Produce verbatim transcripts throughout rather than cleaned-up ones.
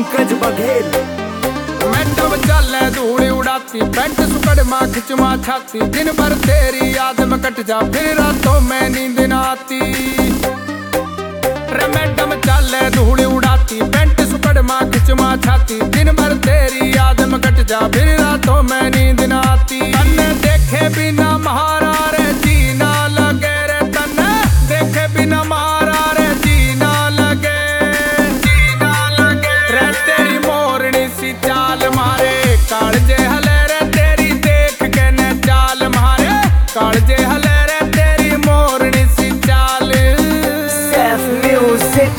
Pankaj Baghel. Madam चले धूड़ी उड़ाती, paint सुकड़ माँ खिंचमा छाती, दिन भर तेरी याद में कट जा, फिर रातों में नींद न आती। रे मैडम चले धूड़ी उड़ाती, पेंट सुकड़ माँ खिंचमा छाती, दिन भर तेरी याद में कट जा, फिर रातों में नींद न आती। तन्ने देखे बिना महारा रे जीना लगे रे, तन्ने देखे बिना महारा रे जीना लगे, जीना लगे रे। तेरी मोरनी सी चाल मारे कालजे हले रे, तेरी देख के न चाल मारे कालजे हले रे, तेरी मोरनी सी चाल। सैफ म्यूजिक।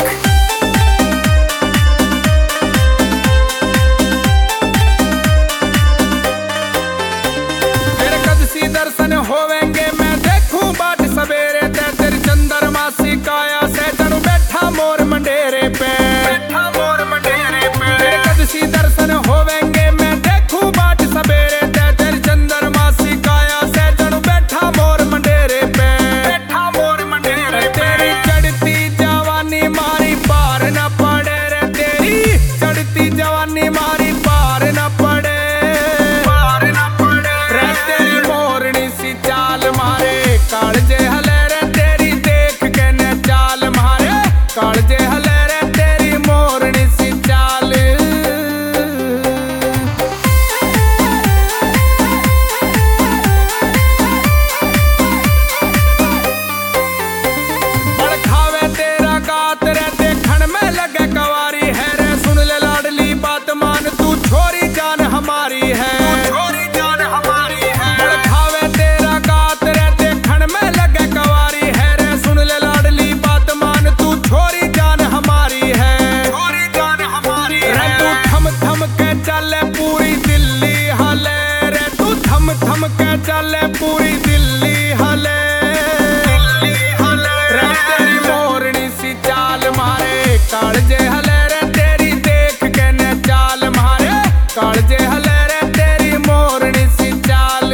तेरे कद सी दर्शन होवेंगे, मैं देखूं बाट सवेरे, ते तेरी चंद्रमा सी काया से जणू बैठा मोर मंडेरे पे, बैठा मोर मंडेरे पे। तेरे कद सी दर्शन होवेंगे, मैं देखूं बाट सवेरे, ते तेरी चंद्रमा सी काया से जणू बैठा मोर मंडेरे पे, बैठा मोर मंडेरे पे। तेरी चढ़ती जवानी मारी पार न पड़े रे, तेरी चढ़ती जवानी मारी पार न पड़े, पार न पड़े रे। तेरी मोरनी सी चाल मारे कालजे हले रे, तेरी देख के न चाल मारे कालजे हले रे, तेरी मोरनी सी चाल। बड़ खावे तेरा गात रे, देखण में लगे कवारी है रे, सुन ले लाडली बात मान, तू छोरी जान हमारी है, छोरी जान हमारी है। बड़ खावे तेरा गात रे, देखण में लगे कवारी है रे, सुन ले लाडली बात मान, तू छोरी जान हमारी है, छोरी जान हमारी है। तू थम थम के चले पूरी दिल्ली हले रे, तू थम थम के चले पूरी दिल्ली हले, दिल्ली हले रे। तेरी मोरनी सी चाल मारे कालजे हले रे, तेरी देख के न चाल मारे कालजे हले रे, तेरी मोरनी सी चाल।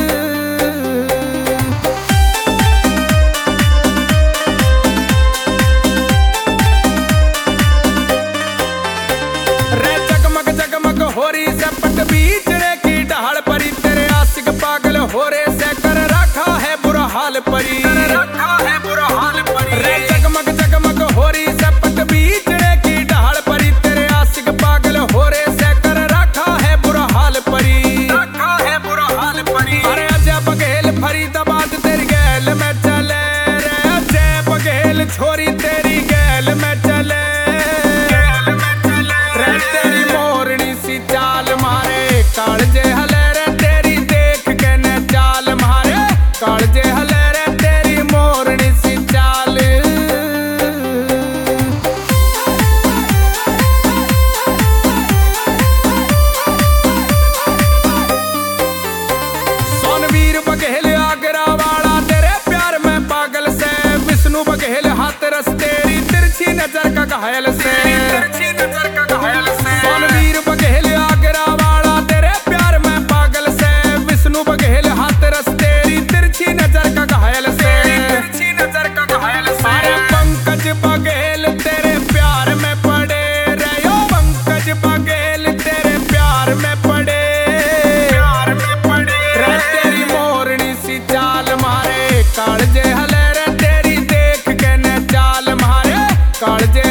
रे जगमग जगमग होरी से पट बीच रे की ढाल परी, तेरे आशिक पागल हो रे से कर रखा है बुरा हाल परी, कर रखा है बुरा हाल परी। रे जगमग जगमग होरी से पट बीच रे की ढाल परी, तेरे आशिक पागल हो रे से कर रखा है बुरा हाल परी, रखा है बुरा हाल परी। अरे अजय बघेल फरीदाबाद तेरी गैल में चले रे, अजय बघेल छोरी तेरी गैल में चले, गैल में चले रे। तेरी मोरनी सी चाल मारे कालजे हले रे, तेरी देख के न चाल मारे कालजे हले रे, तेरी मोरनी सी चाल। सोनवीर बघेल आगरा वाला तेरे प्यार में पागल से, विष्णु बघेल हाथरस तेरी तिरछी नजर का घायल से, तिरछी नजर का घायल से। सोनवीर बघेल आगरा वाला तेरे प्यार में पागल से, विष्णु बघेल हाथरस तेरी तिरछी नजर का घायल से, तिरछी नजर का घायल से। अरे पंकज बघेल तेरे प्यार में पड़े रे, यो पंकज बघेल तेरे प्यार में पड़े, प्यार में पड़े रे। तेरी मोरनी सी चाल मारे कालजे हले रे, तेरी देख के न चाल मारे कालजे